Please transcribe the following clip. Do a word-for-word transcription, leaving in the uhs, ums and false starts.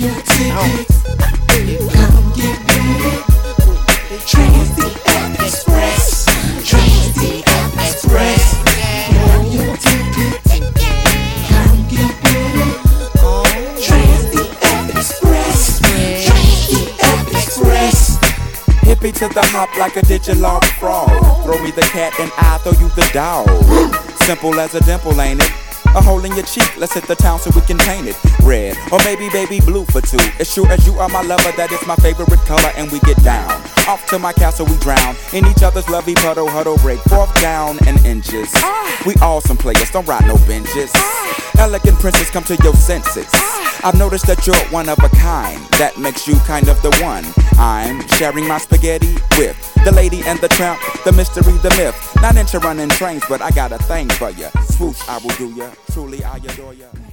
your tickets. Come get ready. Transient Express. Transient Express. On your tickets. Come get ready. Transient Express. Transient Express. Hippie to the hop like a digital frog. Throw me the cat and I throw you the dog. Simple as a dimple, ain't it? A hole in your cheek, let's hit the town so we can paint it red, or maybe baby blue for two. As sure as you are my lover, that is my favorite color. And we get down, off to my castle we drown in each other's lovey puddle, huddle, break fourth down and inches. We all some players, don't ride no benches. Elegant princess, come to your senses. I've noticed that you're one of a kind. That makes you kind of the one I'm sharing my spaghetti with. The lady and the tramp, the mystery, the myth. Not into running trains, but I got a thing for ya. Swoosh, I will do ya. Truly, I adore ya.